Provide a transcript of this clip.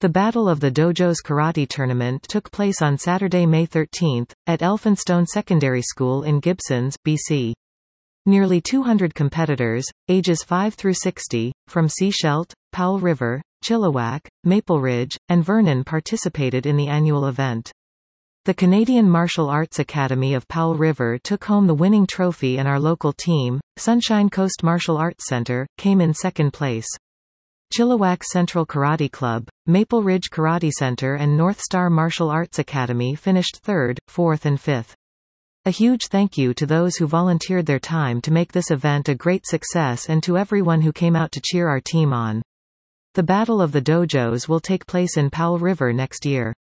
The Battle of the Dojos Karate Tournament took place on Saturday, May 13, at Elphinstone Secondary School in Gibsons, BC. Nearly 200 competitors, ages 5 through 60, from Sechelt, Powell River, Chilliwack, Maple Ridge, and Vernon participated in the annual event. The Canadian Martial Arts Academy of Powell River took home the winning trophy, and our local team, Sunshine Coast Martial Arts Centre, came in second place. Chilliwack Central Karate Club, Maple Ridge Karate Center and North Star Martial Arts Academy finished third, fourth and fifth. A huge thank you to those who volunteered their time to make this event a great success, and to everyone who came out to cheer our team on. The Battle of the Dojos will take place in Powell River next year.